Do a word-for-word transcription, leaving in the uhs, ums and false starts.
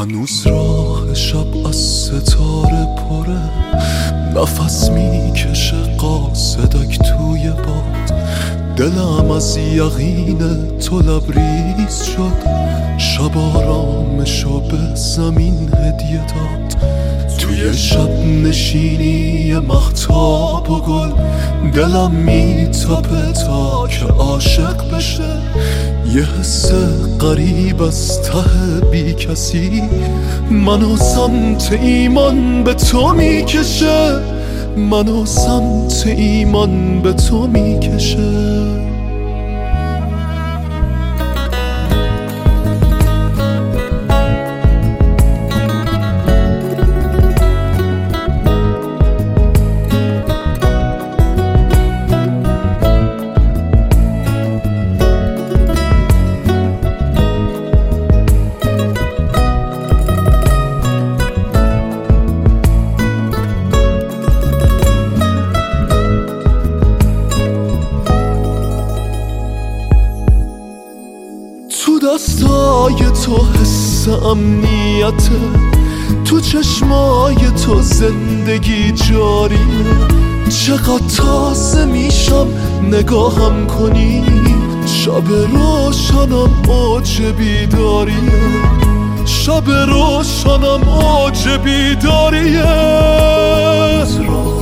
هنوز راه شب از ستاره پره، نفس میکشه قاصدک توی باد. دلم از یقین تو لبریز شد، شب آرامشو به زمین هدیه داد. توی شب نشینی مهتاب و گل، دلم میتپه تا که عاشق بشه. یه حس غریب از ته بی کسی منو سمت ایمان به تو میکشه، منو سمت ایمان به تو میکشه. تو دستای تو حس امنیته، تو چشمای تو زندگی جاریه. چقدر تازه میشم نگاهم کنی، شب روشنم اوج بیداریه، شب روشنم اوج بیداریه.